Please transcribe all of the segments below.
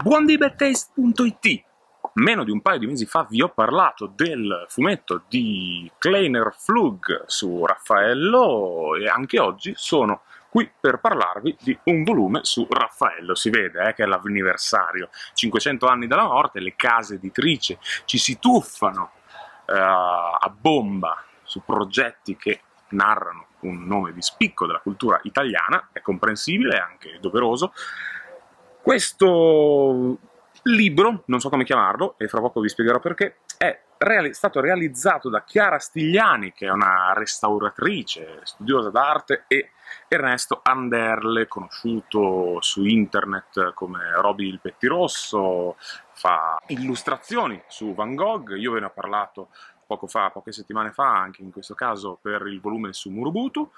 Buondibetaste.it. Meno di un paio di mesi fa vi ho parlato del fumetto di Kleiner Flug su Raffaello e anche oggi sono qui per parlarvi di un volume su Raffaello. Si vede che è l'anniversario, 500 anni dalla morte, le case editrici ci si tuffano a bomba su progetti che narrano un nome di spicco della cultura italiana, è comprensibile e anche doveroso. Questo libro, non so come chiamarlo, e fra poco vi spiegherò perché, è stato realizzato da Chiara Stigliani, che è una restauratrice, studiosa d'arte, e Ernesto Anderle, conosciuto su internet come Roby il Pettirosso, fa illustrazioni su Van Gogh. Io ve ne ho parlato poco fa, poche settimane fa, anche in questo caso per il volume su Murubutu.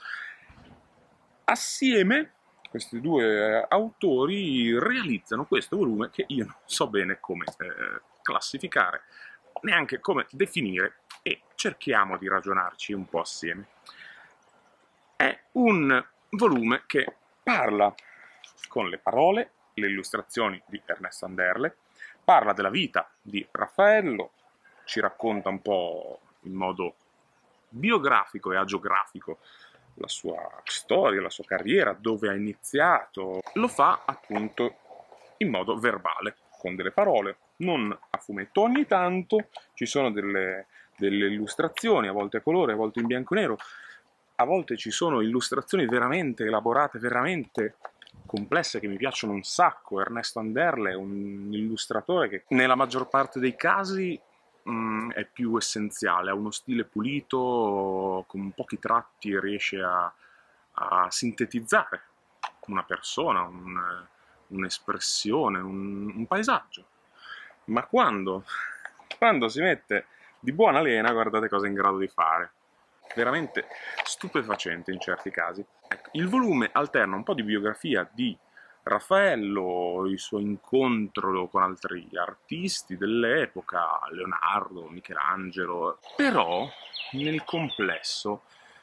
Assieme questi due autori realizzano questo volume che io non so bene come classificare, neanche come definire, e cerchiamo di ragionarci un po' assieme. È un volume che parla con le parole, le illustrazioni di Ernesto Anderle, parla della vita di Raffaello, ci racconta un po' in modo biografico e agiografico la sua storia, la sua carriera, dove ha iniziato. Lo fa appunto in modo verbale, con delle parole, non a fumetto. Ogni tanto ci sono delle illustrazioni, a volte a colore, a volte in bianco e nero, a volte ci sono illustrazioni veramente elaborate, veramente complesse, che mi piacciono un sacco. Ernesto Anderle è un illustratore che nella maggior parte dei casi è più essenziale, ha uno stile pulito, con pochi tratti riesce a sintetizzare una persona, un'espressione, un paesaggio. Ma quando si mette di buona lena, guardate cosa è in grado di fare. Veramente stupefacente in certi casi. Ecco, il volume alterna un po' di biografia di Raffaello, il suo incontro con altri artisti dell'epoca, Leonardo, Michelangelo, però nel complesso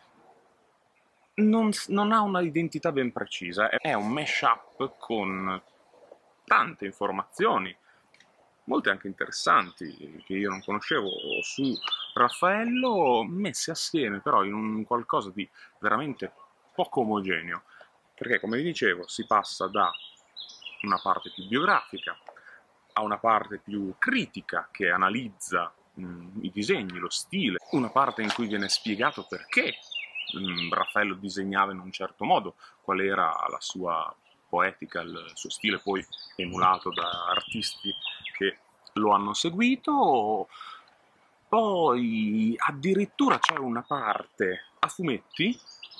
non ha una identità ben precisa, è un mash-up con tante informazioni, molte anche interessanti, che io non conoscevo su Raffaello, messe assieme però in un qualcosa di veramente poco omogeneo. Perché, come vi dicevo, si passa da una parte più biografica a una parte più critica che analizza i disegni, lo stile, una parte in cui viene spiegato perché Raffaello disegnava in un certo modo, qual era la sua poetica, il suo stile, poi emulato da artisti che lo hanno seguito. Poi addirittura c'è una parte a fumetti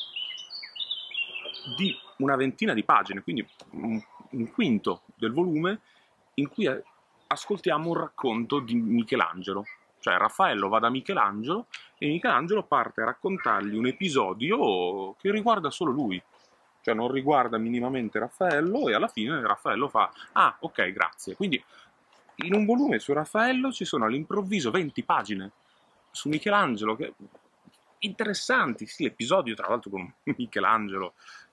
di una ventina di pagine, quindi un quinto del volume, in cui ascoltiamo un racconto di Michelangelo. Cioè Raffaello va da Michelangelo e Michelangelo parte a raccontargli un episodio che riguarda solo lui. Cioè non riguarda minimamente Raffaello, e alla fine Raffaello fa «Ah, ok, grazie». Quindi in un volume su Raffaello ci sono all'improvviso 20 pagine su Michelangelo, che interessanti, sì, l'episodio tra l'altro con Michelangelo,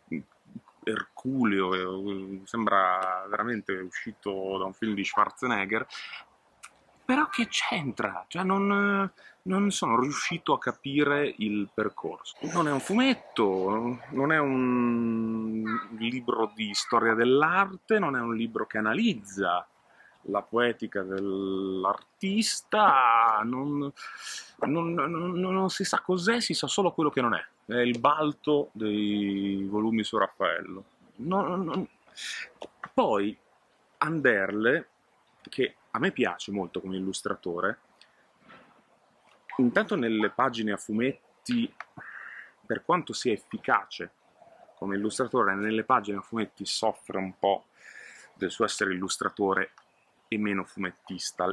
Erculeo, sembra veramente uscito da un film di Schwarzenegger, però che c'entra? Cioè non sono riuscito a capire il percorso. Non è un fumetto, non è un libro di storia dell'arte, non è un libro che analizza la poetica dell'artista, non si sa cos'è, si sa solo quello che non è. È il balto dei volumi su Raffaello. Poi Anderle, che a me piace molto come illustratore, intanto nelle pagine a fumetti, per quanto sia efficace come illustratore, nelle pagine a fumetti soffre un po' del suo essere illustratore e meno fumettista.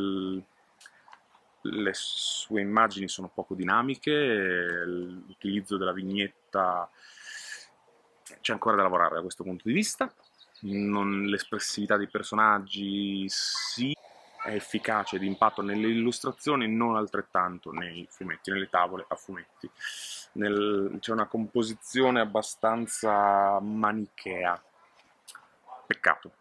Le sue immagini sono poco dinamiche, l'utilizzo della vignetta c'è ancora da lavorare da questo punto di vista. L'espressività dei personaggi sì, è efficace di impatto nelle illustrazioni, non altrettanto nei fumetti, nelle tavole a fumetti. C'è una composizione abbastanza manichea. Peccato.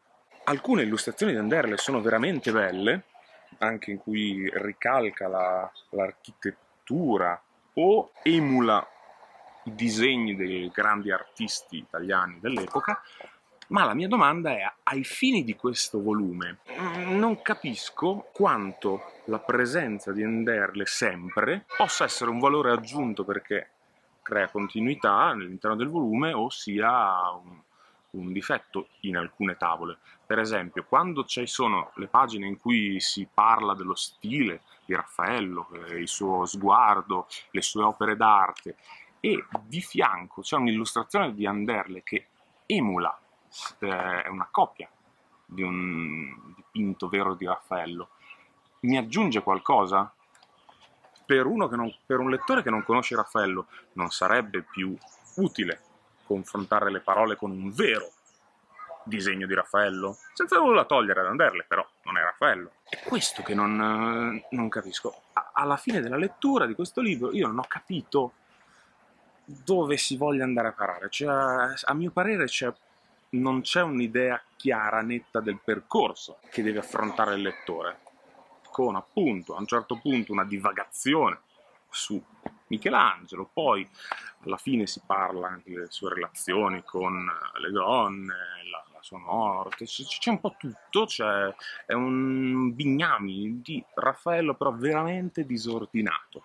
Alcune illustrazioni di Anderle sono veramente belle, anche in cui ricalca l'architettura o emula i disegni dei grandi artisti italiani dell'epoca, ma la mia domanda è, ai fini di questo volume, non capisco quanto la presenza di Anderle sempre possa essere un valore aggiunto perché crea continuità all'interno del volume o sia un difetto in alcune tavole. Per esempio, quando ci sono le pagine in cui si parla dello stile di Raffaello, il suo sguardo, le sue opere d'arte, e di fianco c'è un'illustrazione di Anderle che emula, è una copia di un dipinto vero di Raffaello, mi aggiunge qualcosa? Per un lettore che non conosce Raffaello non sarebbe più utile confrontare le parole con un vero disegno di Raffaello? Senza nulla togliere ad Anderle, però non è Raffaello. È questo che non capisco. Alla fine della lettura di questo libro io non ho capito dove si voglia andare a parare. Cioè, a mio parere non c'è un'idea chiara, netta del percorso che deve affrontare il lettore, con appunto a un certo punto una divagazione su Michelangelo, poi alla fine si parla anche delle sue relazioni con le donne, la sua morte, c'è un po' tutto, è un bignami di Raffaello però veramente disordinato.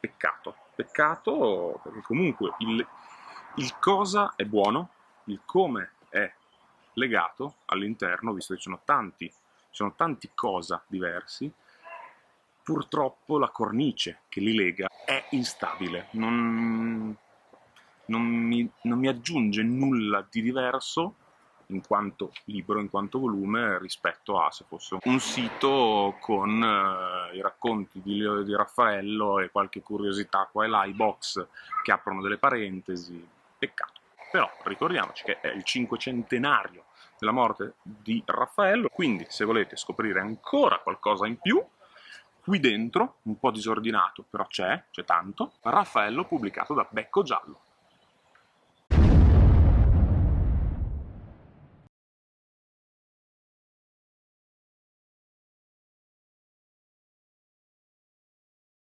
Peccato perché comunque il cosa è buono, il come è legato all'interno, visto che ci sono tanti cosa diversi, purtroppo la cornice che li lega è instabile, non mi aggiunge nulla di diverso in quanto libro, in quanto volume, rispetto a se fosse un sito con i racconti di Raffaello e qualche curiosità qua e là, i box che aprono delle parentesi. Peccato. Però ricordiamoci che è il 500° della morte di Raffaello, quindi se volete scoprire ancora qualcosa in più, qui dentro, un po' disordinato, però c'è tanto, Raffaello pubblicato da Becco Giallo.